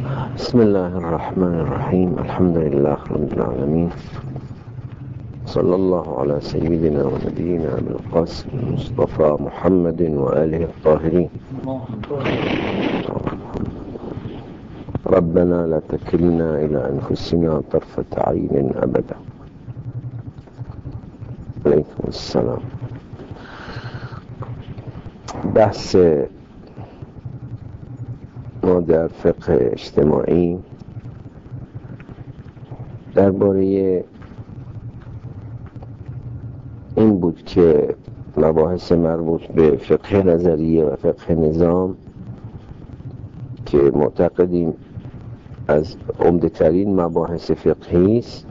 بسم الله الرحمن الرحيم. الحمد لله رب العالمين، صلى الله على سيدنا ونبينا أبي القاسم المصطفى محمد وآله الطاهرين. ربنا لا تكلنا إلى أنفسنا طرفة عين أبدا. عليكم السلام. بحث ما در فقه اجتماعی درباره این بود که مباحث مربوط به فقه نظریه و فقه نظام که معتقدیم از عمده‌ترین مباحث فقهی است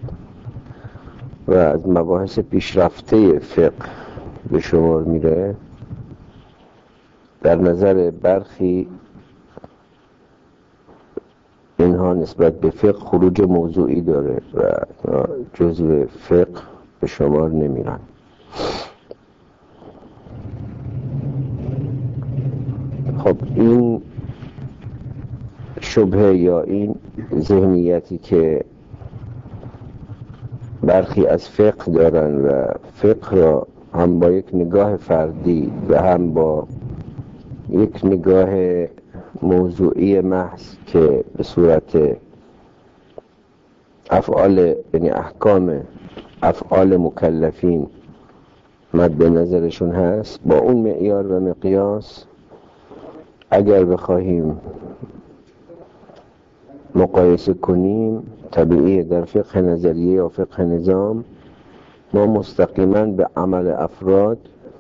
و از مباحث پیشرفته فقه به شمار میره، در نظر برخی اینها نسبت به فقه خروج موضوعی داره و جزء فقه به شمار نمیرن. خب این شبهه یا این ذهنیتی که برخی از فقه دارن و فقه را هم با یک نگاه فردی و هم با یک نگاه موضوعی محض که به صورت افعال، یعنی احکام افعال مکلفین مد نظرشون هست، با اون معیار و مقیاس اگر بخواهیم مقایسه کنیم، طبیعی در فقه نظریه یا فقه نظام ما مستقیما به عمل افراد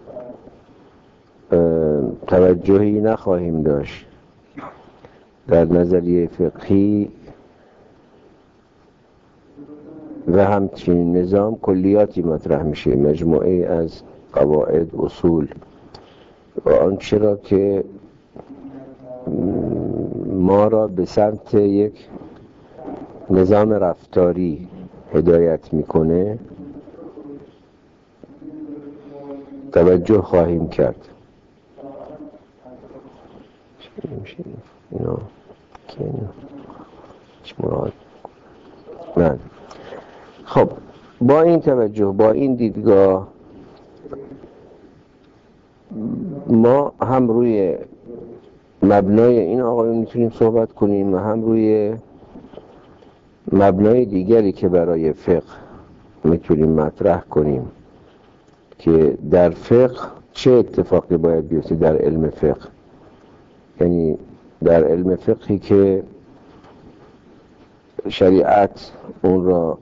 توجهی نخواهیم داشت. در نظریه فقهی و همچنین نظام کلیاتی مطرح میشه، مجموعه از قواعد، اصول و آنچه را که ما را به سمت یک نظام رفتاری هدایت میکنه توجه خواهیم کرد. اینا که مراد من. خب با این توجه، با این دیدگاه، ما هم روی مبنای این آقایون میتونیم صحبت کنیم و هم روی مبنای دیگری که برای فقه میتونیم مطرح کنیم که در فقه چه اتفاقی باید بیفته در علم فقه، یعنی در علم فقهی که شریعت اون را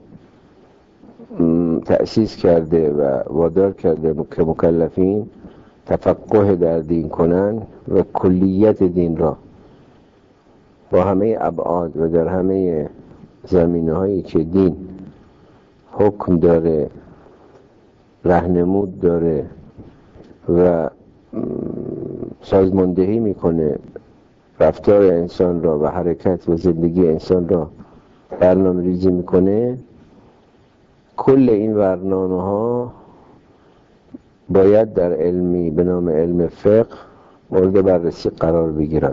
تأسیس کرده و وادار کرده که مکلفین تفقه در دین کنن و کلیت دین را با همه ابعاد و در همه زمینه‌هایی که دین حکم داره، راهنمود داره و سازماندهی میکنه رفتار انسان را و حرکت و زندگی انسان را برنامه ریزی میکنه، کل این برنامه ها باید در علمی به نام علم فقه مورد بررسی قرار بگیرند.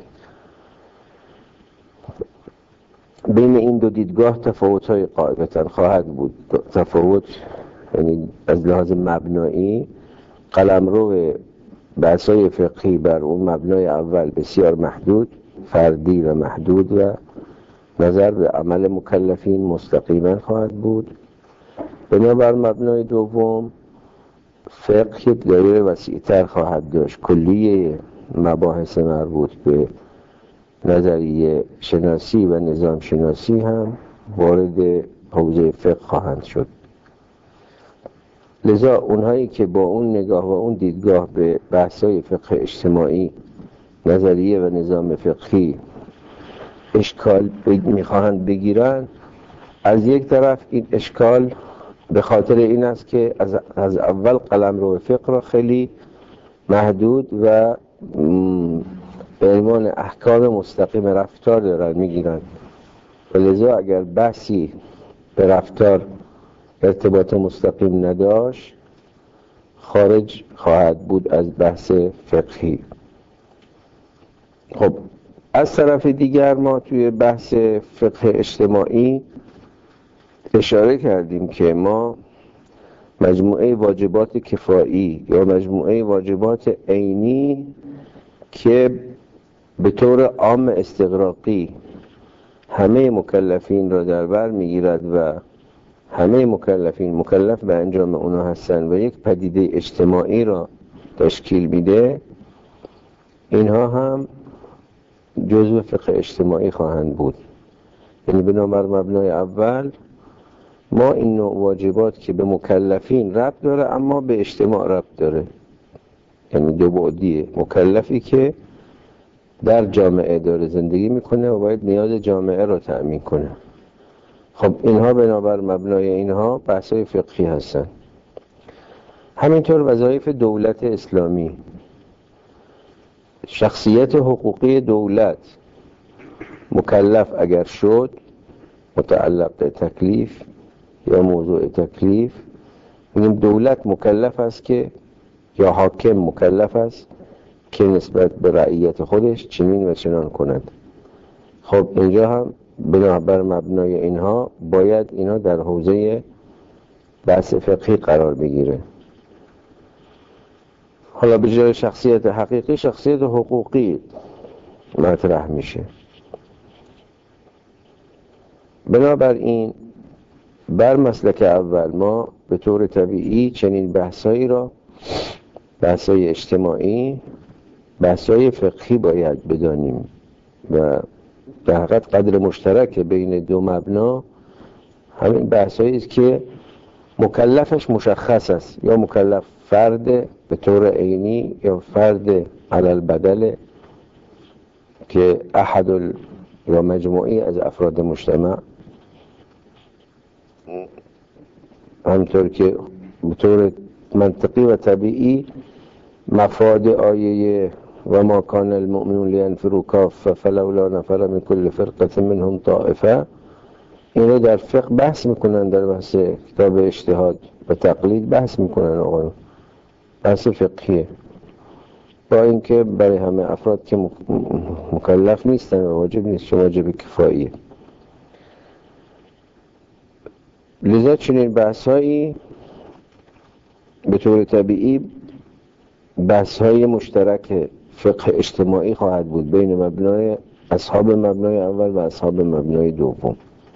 بین این دو دیدگاه تفاوت های قاعدتا خواهد بود. تفاوت یعنی از لحاظ مبنایی قلمرو بحث‌های فقهی بر اون مبنای اول بسیار محدود، فردی و محدود و نظر به عمل مکلفین مستقیما خواهد بود. بنابر مبنای دوم فقه یک دایره وسیع‌تر خواهد داشت، کلیه مباحث مربوط به نظریه شناسی و نظام شناسی هم وارد حوزه فقه خواهند شد. لذا اونهایی که با اون نگاه و اون دیدگاه به بحث‌های فقه اجتماعی، نظریه و نظام فقهی اشکال میخواهند بگیرن، از یک طرف این اشکال به خاطر این است که از اول قلمرو فقه را خیلی محدود و به عنوان احکام مستقیم رفتار دارن میگیرن و لذا اگر بحثی به رفتار ارتباط مستقیم نداشت خارج خواهد بود از بحث فقهی. خب از طرف دیگر ما توی بحث فقه اجتماعی اشاره کردیم که ما مجموعه واجبات کفایی یا مجموعه واجبات عینی که به طور عام استغراقی همه مکلفین را در بر میگیرد و همه مکلفین مکلف به انجام اونا هستند و یک پدیده اجتماعی را تشکیل میده، اینها هم جزء فقه اجتماعی خواهند بود. یعنی بنابر مبنای اول ما این نوع واجبات که به مکلفین ربط داره اما به اجتماع ربط داره، یعنی دو بعدیه، مکلفی که در جامعه داره زندگی میکنه و باید نیاز جامعه را تأمین کنه. خب اینها بنابر مبنای اینها بحث‌های فقهی هستن. همینطور وظایف دولت اسلامی، شخصیت حقوقی دولت مکلف اگر شد، متعلق به تکلیف یا موضوع تکلیف، میگیم دولت مکلف است که یا حاکم مکلف است که نسبت به رعیت خودش چنین و چنان کند. خب اینجا هم بنابر مبنای اینها باید اینا در حوزه بحث فقهی قرار بگیره. حالا به جای شخصیت حقیقی شخصیت حقوقی مطرح میشه. بنابراین بر مسلک اول ما به طور طبیعی چنین بحثایی را، بحثای اجتماعی، بحثای فقهی باید بدانیم و در حقیقت قدر مشترک بین دو مبنا همین بحثایی است که مکلفش مشخص است، یا مکلف فرد به طور عینی یا فرد علی البدل که احد یا مجموعی از افراد مجتمع، همطور که به طور منطقی و طبیعی مفاد آیه و ما کان المؤمنون لینفروا کافه فلولا نفر من کل فرقه منهم طائفه، این رو در فقه بحث میکنن، در بحث کتاب اجتهاد و تقلید بحث میکنن. آقا بحث فقهیه، با اینکه برای همه افراد که مکلف نیستن و واجب نیست، چون واجب کفاییه. لذا چنین بحث‌هایی به طور طبیعی بحث‌های مشترک فقه اجتماعی خواهد بود بین مبنای اصحاب مبنای اول و اصحاب مبنای دوم.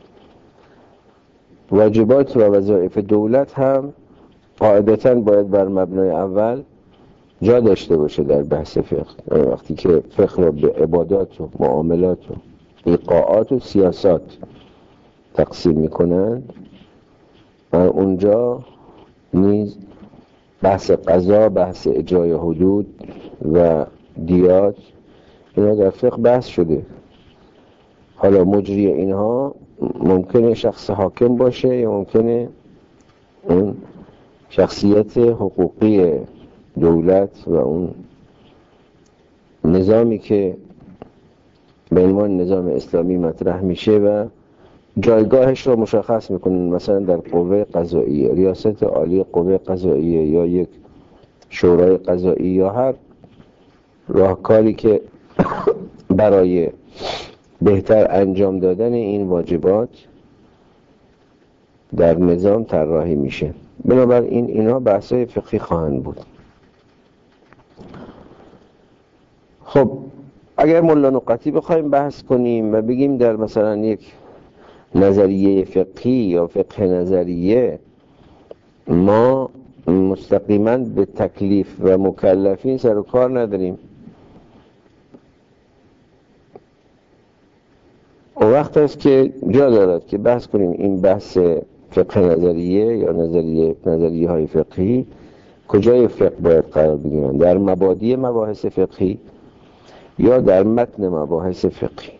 واجبات و وظایف دولت هم قاعدتاً باید بر مبنای اول جا داشته باشه در بحث فقه. وقتی که فقه را به عبادات و معاملات و ایقاعات و سیاسات تقسیم میکنن، اونجا نیز بحث قضا، بحث اجرای حدود و دیات، اینا در فقه بحث شده. حالا مجری اینها ممکنه شخص حاکم باشه یا ممکنه اون شخصیت حقوقی دولت و اون نظامی که به عنوان نظام اسلامی مطرح میشه و جایگاهش رو مشخص میکنن، مثلا در قوه قضاییه، ریاست عالی قوه قضاییه یا یک شورای قضایی یا هر راهکاری که برای بهتر انجام دادن این واجبات در نظام طراحی میشه. بنابراین اینها بحثای فقهی خواهند بود. خب اگر ملا نقطی بخوایم بحث کنیم و بگیم در مثلا یک نظریه فقهی یا فقه نظریه ما مستقیما به تکلیف و مکلفین سر و کار نداریم، اون وقت است که جا دارد که بحث کنیم این بحث فقه نظریه یا نظریه های فقهی کجای فقه باید قرار بگیرن، در مبادی مباحث فقهی یا در متن مباحث فقهی.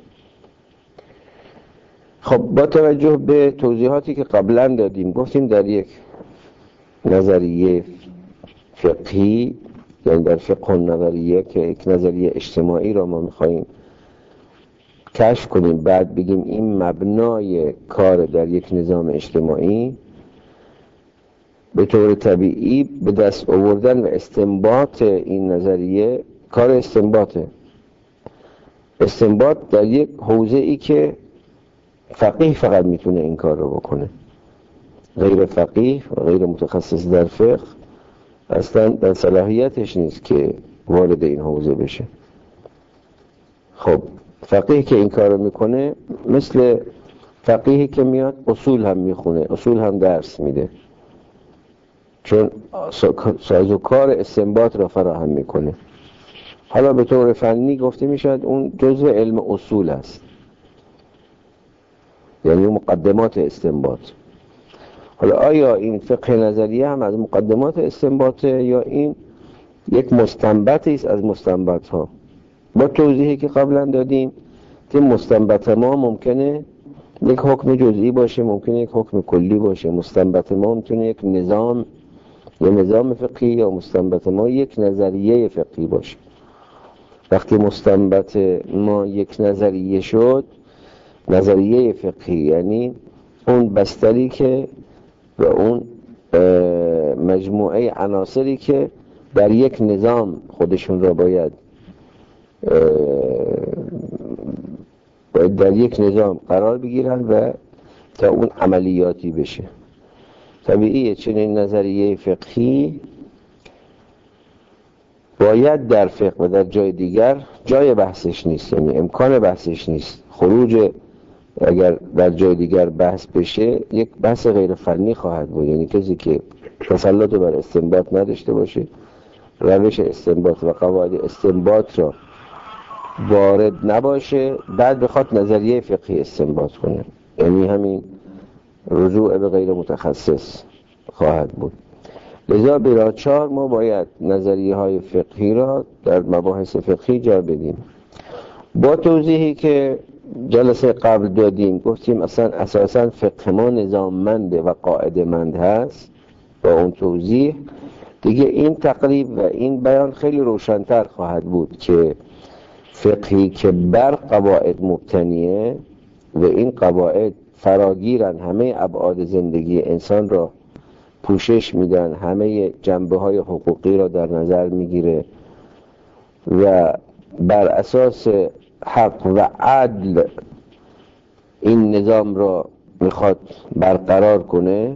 خب با توجه به توضیحاتی که قبلا دادیم، گفتیم در یک نظریه فقهی، یعنی در فقه نظریه که یک نظریه اجتماعی را ما میخواییم کشف کنیم، بعد بگیم این مبنای کار در یک نظام اجتماعی، به طور طبیعی به دست آوردن و استنباط این نظریه کار استنباطه. استنباط در یک حوزه ای که فقیه فقط میتونه این کار رو بکنه، غیر فقیه و غیر متخصص در فقه اصلا در صلاحیتش نیست که وارد این حوزه بشه. خب فقیه که این کار رو میکنه مثل فقیهی که میاد اصول هم میخونه، اصول هم درس میده، چون سازوکار استنباط را فراهم میکنه. حالا به طور فنی گفته میشد اون جزء علم اصول است، یعنی مقدمات استنباط. حالا آیا این فقه نظریه هم از مقدمات استنباطه یا این یک مستنبطی است از مستنبط ها؟ با توضیحی که قبلا دادیم که مستنبط ما ممکنه یک حکم جزئی باشه، ممکنه یک حکم کلی باشه. مستنبط ما ممکنه یک نظام یا نظام فقهی، یا مستنبط ما یک نظریه فقهی باشه. وقتی مستنبط ما یک نظریه شد، نظریه فقهی یعنی اون بستری که و اون مجموعه عناصری که در یک نظام خودشون را باید در یک نظام قرار بگیرن و تا اون عملیاتی بشه. طبیعیه چنین نظریه فقهی باید در فقه و در جای دیگر جای بحثش نیست، یعنی امکان بحثش نیست. خروج اگر در جای دیگر بحث بشه یک بحث غیر فنی خواهد بود، یعنی کسی که تسلط بر استنباط نداشته باشه، روش استنباط و قواعد استنباط را وارد نباشه، بعد بخواد نظریه فقهی استنباط کنه، یعنی همین رجوع به غیر متخصص خواهد بود. لذا بلاچار ما باید نظریه های فقهی را در مباحث فقهی جا بدیم. با توضیحی که جلسه قبل دادیم، گفتیم اصلا اساسا فقه ما نظاممنده و قاعده‌مند هست. با اون توضیح دیگه این تقریب و این بیان خیلی روشن‌تر خواهد بود که فقهی که بر قواعد مبتنیه و این قواعد فراگیرن، همه ابعاد زندگی انسان را پوشش میدن، همه جنبه‌های حقوقی را در نظر میگیره و بر اساس حق و عدل این نظام را میخواد برقرار کنه.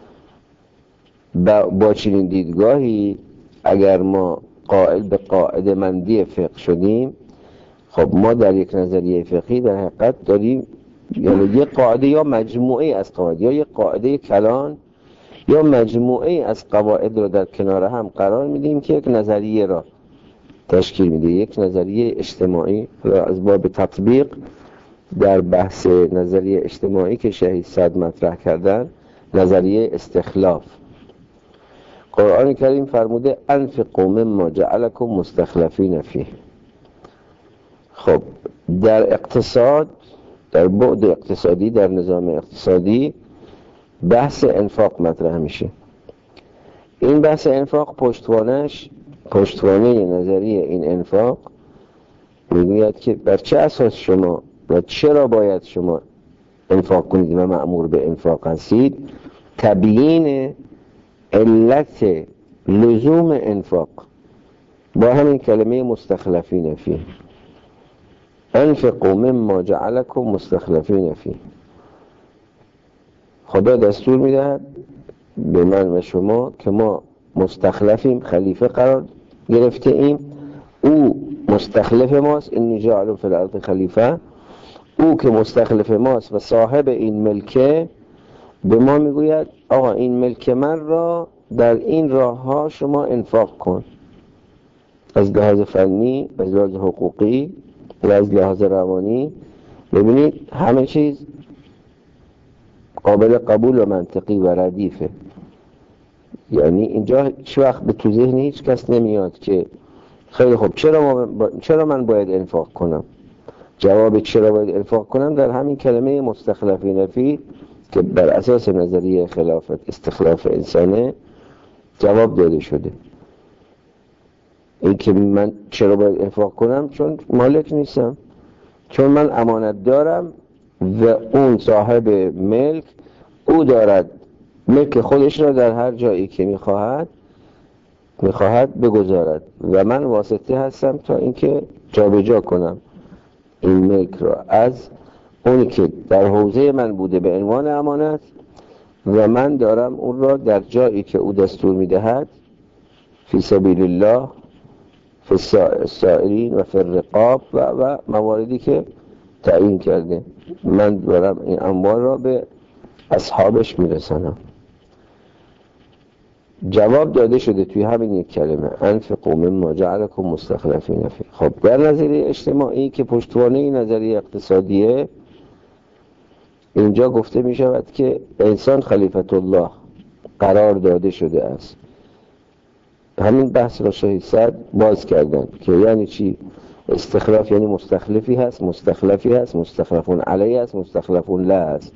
با چنین دیدگاهی اگر ما قائل به قاعده مندی فقه شدیم، خب ما در یک نظریه فقهی در حقیقت داریم یعنی یک قاعده یا مجموعه از قواعد، یا یک قاعده کلان یا مجموعه از قواعد را در کنار هم قرار میدیم که یک نظریه را تشکیل میده، یک نظریه اجتماعی را از باب تطبیق در بحث نظریه اجتماعی که شهید صدر مطرح کردن، نظریه استخلاف. قرآن کریم فرموده انفقوا مما جعلکم مستخلفین فیه. خب در اقتصاد، در بعد اقتصادی، در نظام اقتصادی بحث انفاق مطرح میشه. این بحث انفاق پشتوانه نظریه این انفاق میگوید که بر چه اساس شما و چرا باید شما انفاق کنید و مأمور به انفاق هستید. تبیین علت لزوم انفاق با همین کلمه مستخلفین فیه، انفقوا مما جعلکم مستخلفین فیه. خدا دستور میدهد به من و شما که ما مستخلفیم، خلیفه قرار گرفته ایم، او مستخلف ماست، انی جاعل فی الارض خلیفه. او که مستخلف ماست و صاحب این ملکه به ما میگوید آقا این ملک من را در این راه ها شما انفاق کن، از لحاظ فنی، از لحاظ حقوقی و از لحاظ روانی. ببینید همه چیز قابل قبول و منطقی و ردیفه. یعنی اینجا هیچ وقت به تو ذهن هیچ کس نمیاد که خیلی خوب چرا من باید انفاق کنم. جواب چرا باید انفاق کنم در همین کلمه مستخلفین فیه که بر اساس نظریه خلافت استخلاف انسانه جواب داده شده. این که من چرا باید انفاق کنم؟ چون مالک نیستم، چون من امانت دارم و اون صاحب ملک او دارد ملک خودش را در هر جایی که میخواهد بگذارد و من واسطه هستم تا اینکه جابجا کنم این ملک را از اونی که در حوزه من بوده به عنوان امانت و من دارم اون را در جایی که او دستور میدهد فی سبیل الله، فی السائرین و فی الرقاب و مواردی که تعیین کرده، من دارم این اموال را به اصحابش میرسانم. جواب داده شده توی همین یک کلمه، انفقوا مما جعلکم مستخلفین فیه. خب در نظریه اجتماعی که پشتوانه این نظریه اقتصادیه، اینجا گفته می شود که انسان خلیفت الله قرار داده شده است. همین بحث را شهید سعد باز کردن که یعنی چی استخلاف، یعنی مستخلفی هست، مستخلفی هست، مستخلفون علیه هست، مستخلفون له هست.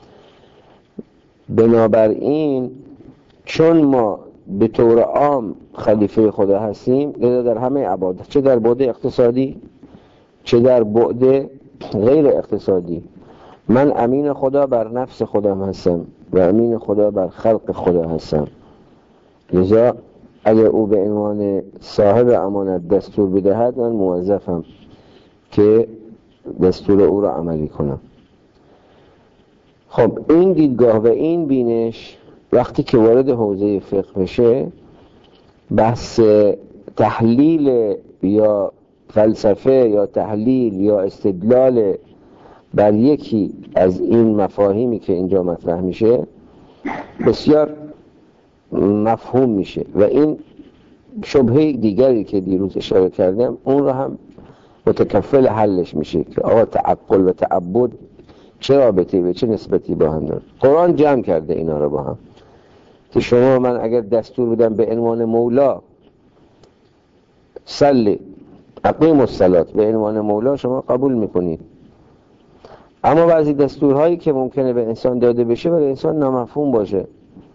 بنابراین چون ما به طور عام خلیفه خدا هستیم، لذا در همه عبادت، چه در بعد اقتصادی چه در بعد غیر اقتصادی، من امین خدا بر نفس خودم هستم و امین خدا بر خلق خدا هستم. لذا اگر او به عنوان صاحب امانت دستور بدهد، من موظفم که دستور او را عملی کنم. خب این دیدگاه و این بینش وقتی که وارد حوزه فقه بشه، بحث تحلیل یا فلسفه یا تحلیل یا استدلال بر یکی از این مفاهیمی که اینجا مطرح میشه بسیار مفهوم میشه و این شبهه دیگری که دیروز اشاره کردم اون رو هم متکفل حلش میشه که آقا تعقل و تعبد چه رابطه‌ای و چه نسبتی با هم داره. قرآن جمع کرده اینا رو با هم که شما من اگر دستور بدم به عنوان مولا صلی اقیم الصلاة به عنوان مولا، شما قبول میکنید. اما بعضی دستورهایی که ممکنه به انسان داده بشه ولی انسان نامفهوم باشه،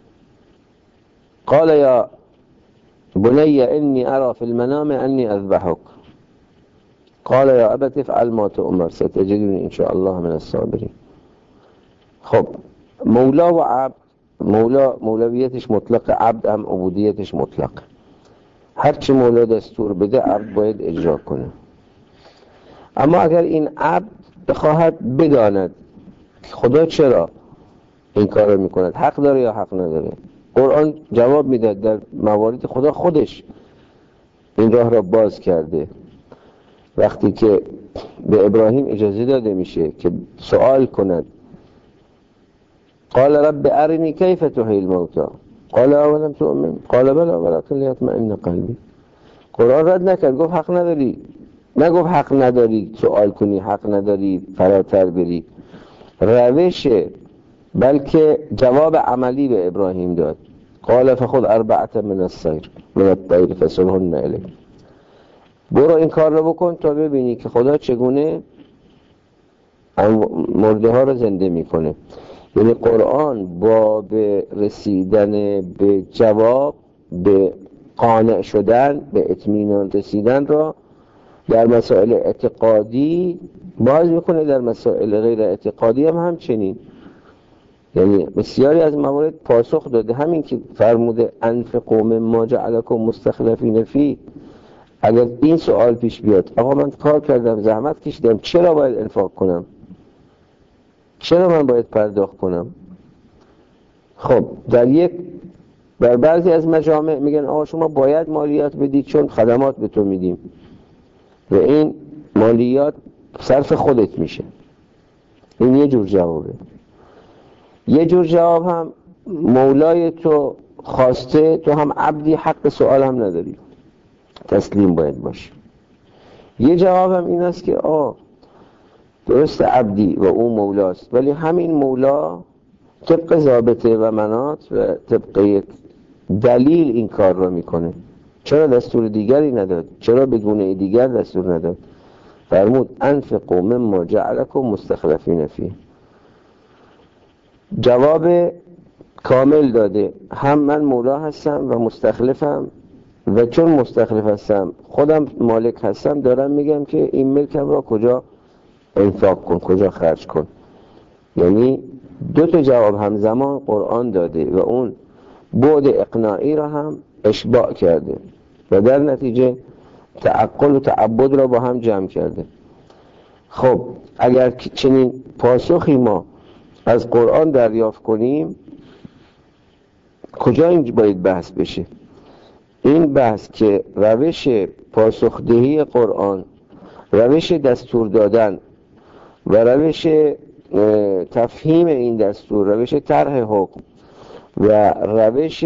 قال یا بنی انی ارى فی المنام انی اذبحک، قال یا ابت افعل ما تؤمر ستجدنی ان شاء الله من الصابرین. خب مولا و عبد، مولا مولویتش مطلق، عبد هم عبودیتش مطلق. هرچی مولا دستور بده عبد باید اجرا کنه. اما اگر این عبد بخواهد بداند خدا چرا این کار رو میکند، حق داره یا حق نداره، قرآن جواب میداد در موارد خدا خودش این راه را باز کرده. وقتی که به ابراهیم اجازه داده میشه که سوال کند، قال رب ارنی کیف تحیی الموتى قال اولم تؤمن قال بلی ولکن لیطمئن قلبی. قرآن رد نکرد، گفت حق نداری، نگفت حق نداری سوال کنی، حق نداری فراتر بری، روشه، بلکه جواب عملی به ابراهیم داد. قال فخذ اربعة من الطیر فصرهن الیک، برو این کار رو بکن تا ببینی که خدا چگونه مرده ها رو زنده میکنه. یعنی قرآن با به رسیدن به جواب، به قانع شدن، به اطمینان رسیدن را در مسائل اعتقادی باز میکنه، در مسائل غیر اعتقادی هم همچنین. یعنی بسیاری از موارد پاسخ داده. همین که فرموده انفقوا مما جعلکم مستخلفین فیه، اگر این سوال پیش بیاد آقا من کار کردم، زحمت کشیدم، چرا باید انفاق کنم؟ چرا من باید پرداخت کنم؟ خب در بعضی از مجامع میگن آقا شما باید مالیات بدید چون خدمات به تو میدیم و این مالیات صرف خودت میشه. این یه جور جوابه. یه جور جواب هم مولای تو خواسته، تو هم عبدی، حق سوال هم نداری، تسلیم باید باشی. یه جواب هم این است که درست عبدی و اون مولاست، ولی همین مولا طبق ضابطه و مناط و طبق یک دلیل این کار را میکنه. چرا دستور دیگری نداد؟ چرا به گونه دیگر دستور نداد؟ فرمود انفقوا مما جعلکم مستخلفین فیه. جواب کامل داده، هم من مولا هستم و مستخلفم و چون مستخلف هستم خودم مالک هستم، دارم میگم که این ملکم را کجا انفاق کن، کجا خرج کن. یعنی دو تا جواب همزمان قرآن داده و اون بعد اقناعی را هم اشباع کرده و در نتیجه تعقل و تعبد را با هم جمع کرده. خب اگر چنین پاسخی ما از قرآن دریافت کنیم، کجا این باید بحث بشه؟ این بحث که روش پاسخدهی قرآن، روش دستور دادن و روش تفهیم این دستور، روش طرح حکم و روش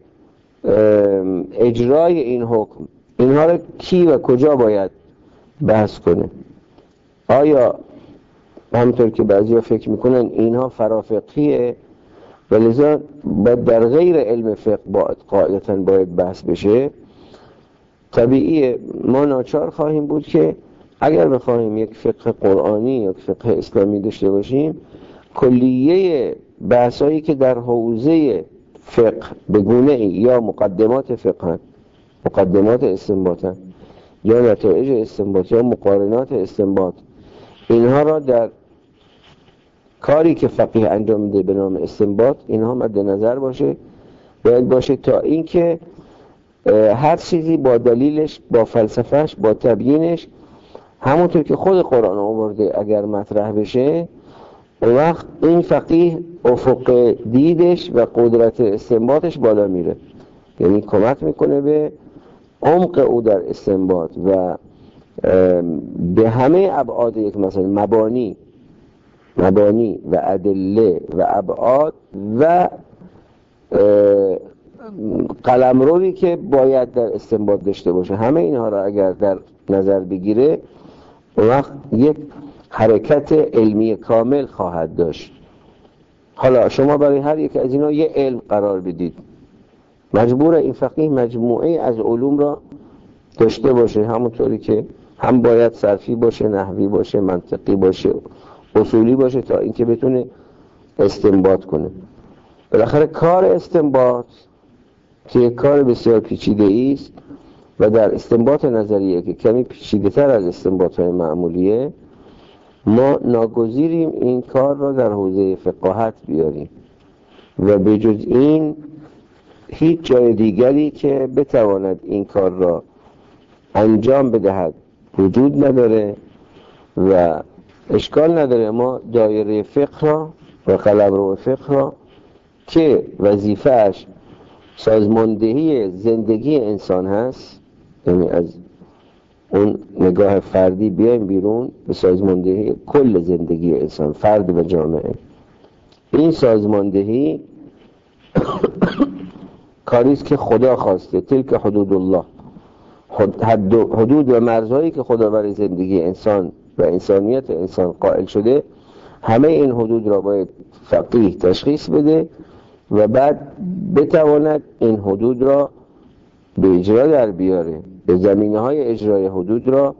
اجرای این حکم، اینها رو کی و کجا باید بحث کنه؟ آیا همونطور که بعضیا فکر میکنن اینها فرافقهیه و لذا در غیر علم فقه قاعدتاً باید بحث بشه؟ طبیعیه ما ناچار خواهیم بود که اگر بخواهیم یک فقه قرآنی یا فقه اسلامی داشته باشیم، کلیه بحثایی که در حوزه فقه به گونه‌ای یا مقدمات فقه، مقدمات استنباط یا نتایج استنباط یا مقارنات استنباط، اینها را در کاری که فقیه انجام میده به نام استنباط اینها مد نظر باشه، باید باشه تا اینکه هر چیزی با دلیلش، با فلسفهش، با تبیینش، همونطور که خود قرآن آورده اگر مطرح بشه، اون وقت این فقیه افق دیدش و قدرت استنباطش بالا میره، یعنی کمک میکنه به عمق او در استنباط و به همه ابعاد یک مثلا مبانی و ادله و ابعاد و قلمروی که باید در استنباط داشته باشه، همه اینها را اگر در نظر بگیره، اون وقت یک حرکت علمی کامل خواهد داشت. حالا شما برای هر یک از اینا یه علم قرار بدید، مجبور این فقیه مجموعه از علوم را داشته باشه، همونطوری که هم باید صرفی باشه، نحوی باشه، منطقی باشه، اصولی باشه، تا اینکه بتونه استنباط کنه. بالاخره کار استنباط که یک کار بسیار پیچیده است و در استنباط نظریه که کمی پیچیده تر از استنباط‌های معمولیه، ما ناگزیریم این کار را در حوزه فقاهت بیاریم و به جز این هیچ جای دیگری که بتواند این کار را انجام بدهد وجود نداره و اشکال نداره. ما دایره فقه را و قلمرو فقه را که وظیفه‌اش سازماندهی زندگی انسان هست، یعنی از اون نگاه فردی بیایم بیرون به سازماندهی کل زندگی انسان، فرد و جامعه. این سازماندهی کاریست که خدا خواسته، تلک حدود الله، حدود و مرزهایی که خدا برای زندگی انسان و انسانیت انسان قائل شده، همه این حدود را باید فقیه تشخیص بده و بعد بتواند این حدود را به اجرا در بیاره، به زمینه‌های اجرای حدود را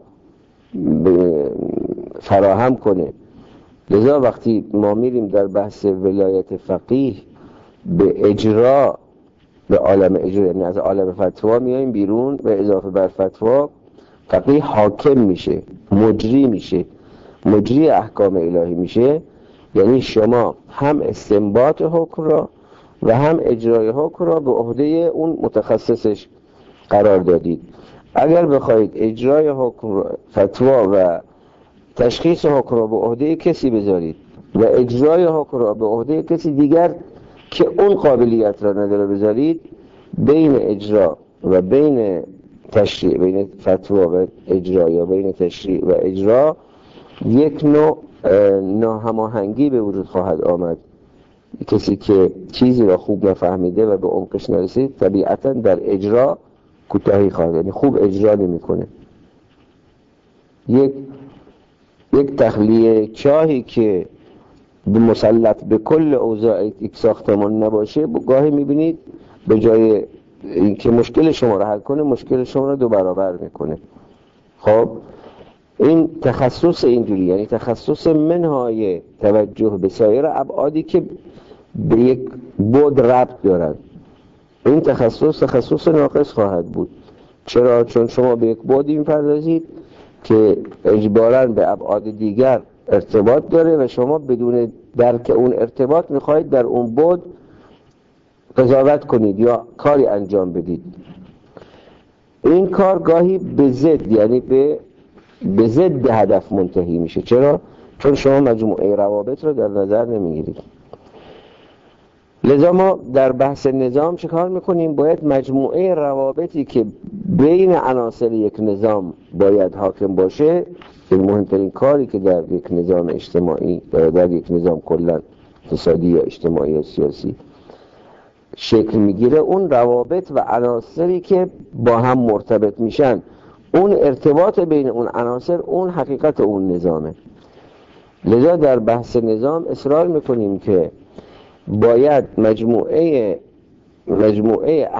فراهم کنه. لذا وقتی ما میریم در بحث ولایت فقیه به اجرا، به عالم اجرا، یعنی از عالم فتوا میایم بیرون و اضافه بر فتوا فقیه حاکم میشه، مجری میشه، مجری احکام الهی میشه. یعنی شما هم استنباط حکم را و هم اجرای حکم را به عهده اون متخصصش قرار دادید. اگر بخواید اجرای حکم، فتوا و تشخیص حکم را به عهده کسی بذارید و اجرای حکم را به عهده کسی دیگر که اون قابلیت را نداره بذارید، بین اجرا و بین تشریع، بین فتوا و اجرا یا بین تشریع و اجرا یک نوع ناهماهنگی به وجود خواهد آمد. کسی که چیزی را خوب نفهمیده و به عمقش نرسید، طبیعتا در اجرا کوتاهی خواهد، یعنی خوب اجرا نمی‌کنه. یک تخلیه چاهی که مسلط به کل اوضاع یک ساختمان نباشه، گاهی می‌بینید به جای اینکه مشکل شما را حل کنه، مشکل شما را 2 برابر می‌کنه. خب این تخصص اینجوری، یعنی تخصص منهای توجه به سایر ابعادی که به یک بعد ربط دارند. این تخصص ناقص خواهد بود. چرا؟ چون شما به یک بعدی میپردازید که اجباراً به ابعاد دیگر ارتباط داره و شما بدون درک اون ارتباط میخواهید در اون بعد قضاوت کنید یا کاری انجام بدید. این کار گاهی به ضد، یعنی به به ضد هدف منتهی میشه. چرا؟ چون شما مجموعه روابط رو در نظر نمیگیرید. لذا ما در بحث نظام چه کار میکنیم؟ باید مجموعه روابطی که بین عناصر یک نظام باید حاکم باشه، این مهمترین کاری که در یک نظام اجتماعی، در یک نظام کلا اقتصادی یا اجتماعی یا سیاسی شکل میگیره، اون روابط و عناصری که با هم مرتبط میشن، اون ارتباط بین اون عناصر، اون حقیقت اون نظامه. لذا در بحث نظام اصرار میکنیم که باید مجموعه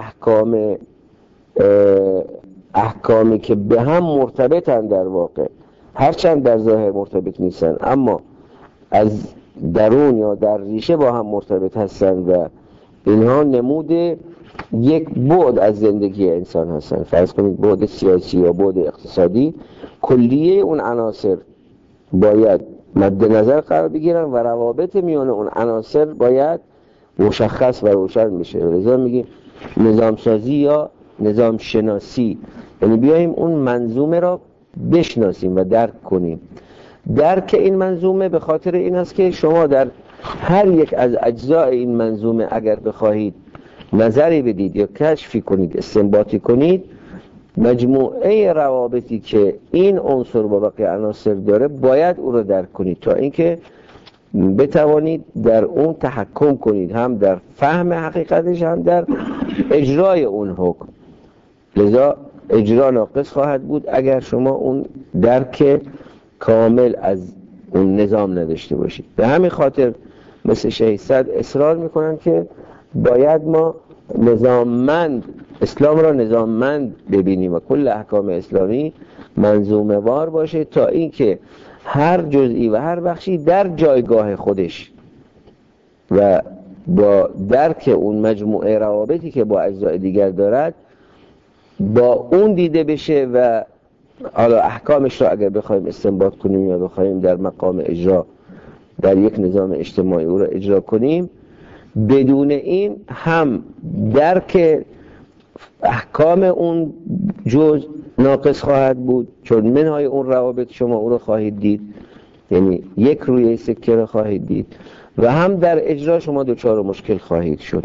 احکامی که به هم مرتبطن، در واقع هرچند در ظاهر مرتبط نیستن اما از درون یا در ریشه با هم مرتبط هستن و اینها نمود یک بعد از زندگی انسان هستن. فرض کنید بعد سیاسی یا بعد اقتصادی، کلیه اون عناصر باید مد نظر قرار بگیرن و روابط میان اون عناصر باید مشخص و روشن بشه. لذا میگیم نظام سازی یا نظام شناسی، یعنی بیاییم اون منظومه را بشناسیم و درک کنیم. درک این منظومه به خاطر این است که شما در هر یک از اجزای این منظومه اگر بخواهید نظری بدید یا کشفی کنید، استنباطی کنید، مجموعه روابطی که این عنصر با بقیه عناصر داره باید او رو درک کنید تا اینکه بتوانید در اون تحکم کنید، هم در فهم حقیقتش هم در اجرای اون حکم. لذا اجرا ناقص خواهد بود اگر شما اون درک کامل از اون نظام نداشته باشید. به همین خاطر مثل شیخ سعد اصرار میکنن که باید ما نظاممند، اسلام را نظاممند ببینیم و کل احکام اسلامی منظومه وار باشه تا اینکه هر جزئی و هر بخشی در جایگاه خودش و با درک اون مجموعه روابطی که با اجزای دیگر دارد با اون دیده بشه و حالا احکامش را اگر بخوایم استنباط کنیم یا بخوایم در مقام اجرا در یک نظام اجتماعی او را اجرا کنیم، بدون این هم درک احکام اون جزء ناقص خواهد بود، چون منهای اون روابط شما او را خواهید دید، یعنی یک روی سکه را خواهید دید، و هم در اجرا شما دچار مشکل خواهید شد.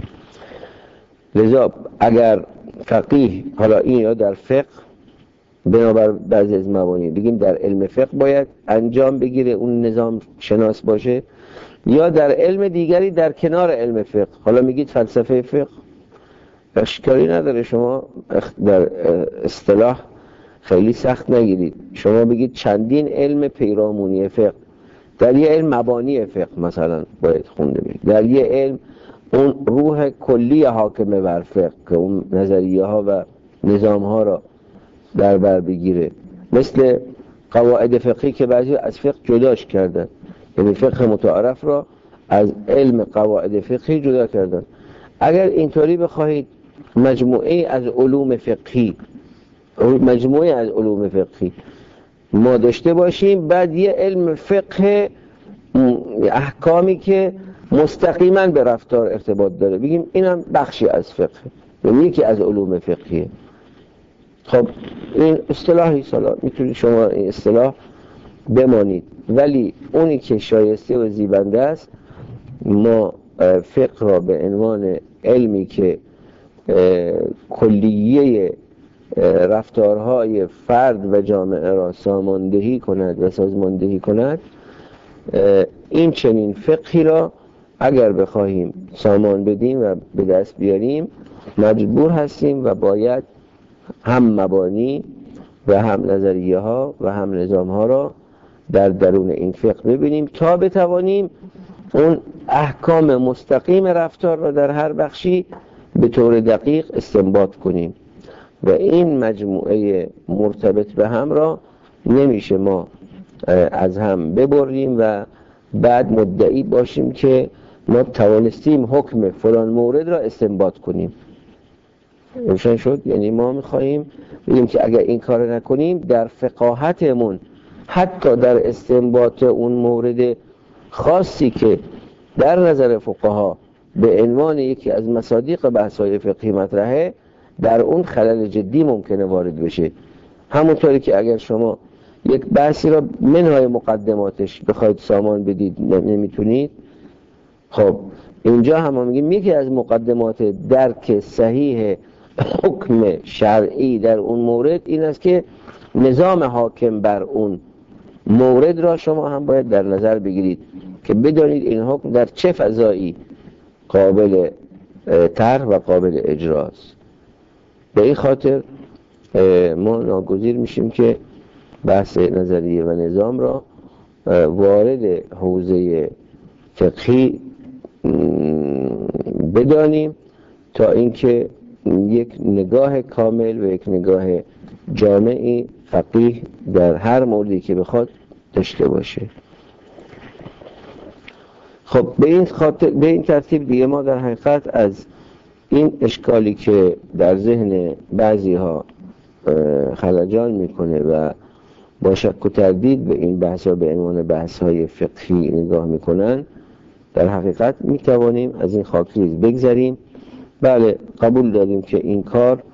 لذا اگر فقیه، حالا این یا در فقه بنابر بعضی از مبانی بگیم در علم فقه باید انجام بگیره، اون نظام شناس باشه، یا در علم دیگری در کنار علم فقه. حالا میگید فلسفه فقه، اشکالی نداره، شما در اصطلاح خیلی سخت نگیرید، شما بگید چندین علم پیرامونی فقه. در یه علم مبانی فقه مثلا باید خونده بگید، در یه علم اون روح کلی حاکمه بر فقه که اون نظریه ها و نظام ها را در بر بگیره، مثل قواعد فقهی که بعضی از فقه جداش کردن، یعنی فقه متعارف را از علم قواعد فقهی جدا کردن. اگر اینطوری بخواهید مجموعه از علوم فقهی ما داشته باشیم، بعد یه علم فقه احکامی که مستقیما به رفتار ارتباط داره بگیم اینم بخشی از فقه، یعنی یکی از علوم فقهیه. خب این اصطلاحی سلام میتونید شما این اصطلاح بمانید، ولی اونی که شایسته و زیبنده است، ما فقه را به عنوان علمی که کلیه رفتارهای فرد و جامعه را ساماندهی کند و سازماندهی کند، این چنین فقهی را اگر بخواهیم سامان بدیم و به دست بیاریم مجبور هستیم و باید هم مبانی و هم نظریه ها و هم نظام ها را در درون این فقه ببینیم تا بتوانیم اون احکام مستقیم رفتار را در هر بخشی به طور دقیق استنباط کنیم. و این مجموعه مرتبط به هم را نمیشه ما از هم ببریم و بعد مدعی باشیم که ما توانستیم حکم فلان مورد را استنباط کنیم. روشن شد؟ یعنی ما میخواییم بگیم که اگر این کار نکنیم در فقاهتمون، حتی در استنباط اون مورد خاصی که در نظر فقها به عنوان یکی از مصادیق بحث‌های فقهی مطرحه، در اون خلل جدی ممکنه وارد بشه. همونطوری که اگر شما یک بحثی را منهای مقدماتش بخواید سامان بدید نمیتونید. خب اینجا هم میگیم یکی از مقدمات درک صحیح حکم شرعی در اون مورد این است که نظام حاکم بر اون مورد را شما هم باید در نظر بگیرید که بدانید این حکم در چه فضایی قابل طرح و قابل اجراست. به این خاطر ما ناگزیر میشیم که بحث نظریه و نظام را وارد حوزه فقهی بدانیم تا اینکه یک نگاه کامل و یک نگاه جامعی فقیه در هر موردی که بخواد داشته باشه. خب به این ترتیب دیگه ما در حقیقت از این اشکالی که در ذهن بعضی ها خلجان میکنه و با شک و تردید به این بحث ها به عنوان بحث های فقهی نگاه میکنن، در حقیقت میتوانیم از این خاکریز بگذریم. بله قبول داریم که این کار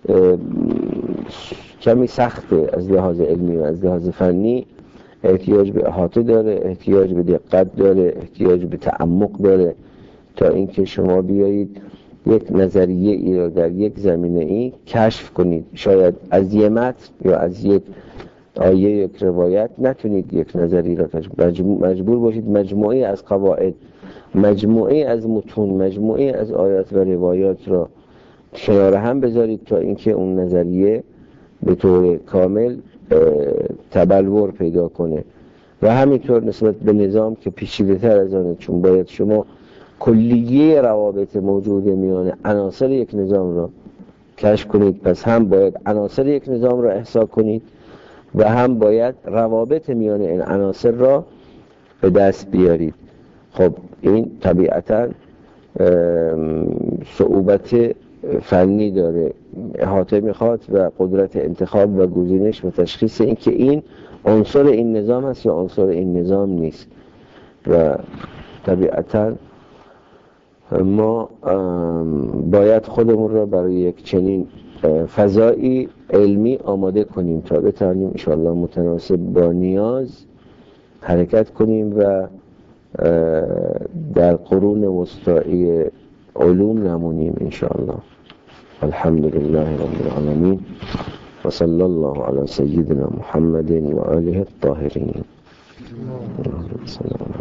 کمی سخته از لحاظ علمی و از لحاظ فنی، احتیاج به احاطه داره، احتیاج به دقت داره، احتیاج به تعمق داره تا اینکه شما بیایید یک نظریه ای را در یک زمینه ای کشف کنید. شاید از یه متن یا از یک آیه یک روایت نتونید یک نظریه را کشف، مجبور باشید مجموعی از قواعد، مجموعی از متون، مجموعی از آیات و روایات را کنار هم بذارید تا اینکه اون نظریه به طور کامل تبلور پیدا کنه. و همینطور نسبت به نظام که پیچیده تر از آنه، چون باید شما کلیه روابط موجود میان عناصر یک نظام را کشف کنید، پس هم باید عناصر یک نظام را احصا کنید و هم باید روابط میان این عناصر را به دست بیارید. خب این طبیعتا صعوبت فنی داره، احاطه میخواد و قدرت انتخاب و گزینش و تشخیص این که این عنصر این نظام هست یا عنصر این نظام نیست. و طبیعتا ما باید خودمون را برای یک چنین فضایی علمی آماده کنیم تا بتوانیم انشاءالله متناسب با نیاز حرکت کنیم و در قرون وسطایی علوم نمونیم انشاءالله. الحمدلله رب العالمین و صلی الله علی سیدنا محمد و آله الطاهرین.